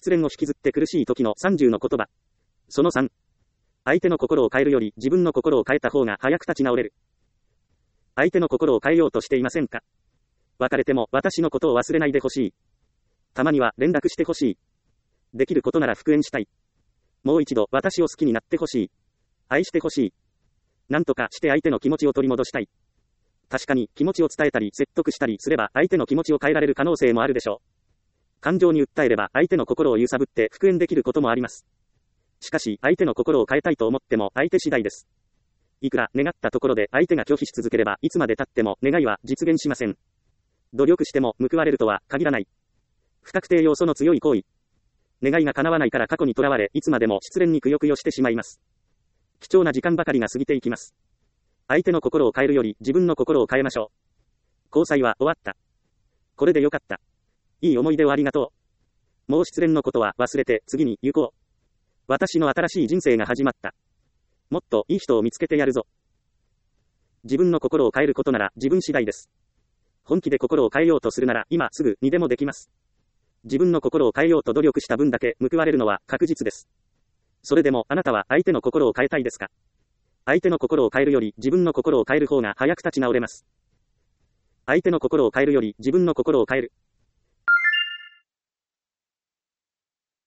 失恋を引きずって苦しい時の30の言葉。その3。相手の心を変えるより自分の心を変えた方が早く立ち直れる。相手の心を変えようとしていませんか？別れても私のことを忘れないでほしい。たまには連絡してほしい。できることなら復縁したい。もう一度私を好きになってほしい。愛してほしい。なんとかして相手の気持ちを取り戻したい。確かに気持ちを伝えたり説得したりすれば相手の気持ちを変えられる可能性もあるでしょう。感情に訴えれば相手の心を揺さぶって復縁できることもあります。しかし相手の心を変えたいと思っても相手次第です。いくら願ったところで相手が拒否し続ければいつまで経っても願いは実現しません。努力しても報われるとは限らない。不確定要素の強い行為。願いが叶わないから過去にとらわれいつまでも失恋にくよくよしてしまいます。貴重な時間ばかりが過ぎていきます。相手の心を変えるより自分の心を変えましょう。交際は終わった。これでよかった。いい思い出をありがとう。もう失恋のことは忘れて次に行こう。私の新しい人生が始まった。もっといい人を見つけてやるぞ。自分の心を変えることなら自分次第です。本気で心を変えようとするなら今すぐにでもできます。自分の心を変えようと努力した分だけ報われるのは確実です。それでもあなたは相手の心を変えたいですか？相手の心を変えるより自分の心を変える方が早く立ち直れます。相手の心を変えるより自分の心を変える。